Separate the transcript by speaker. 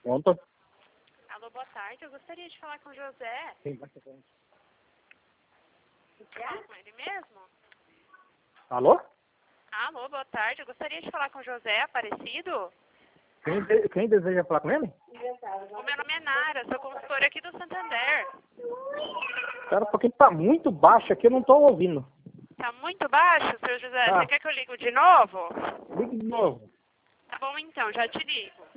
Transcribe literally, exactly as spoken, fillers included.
Speaker 1: Pronto.
Speaker 2: Alô, boa tarde. Eu gostaria de falar com o José.
Speaker 1: Sim, vai ser bom.
Speaker 2: Fala com ele mesmo?
Speaker 1: Alô?
Speaker 2: Alô, boa tarde. Eu gostaria de falar com o José Aparecido.
Speaker 1: Quem, de- quem deseja falar com ele?
Speaker 2: O meu nome é Nara, sou consultora aqui do Santander.
Speaker 1: Cara, porque tá muito baixo aqui, eu não tô ouvindo.
Speaker 2: Tá muito baixo, seu José?
Speaker 1: Tá.
Speaker 2: Você quer que eu ligo de novo?
Speaker 1: Ligue de novo.
Speaker 2: Tá bom então, já te ligo.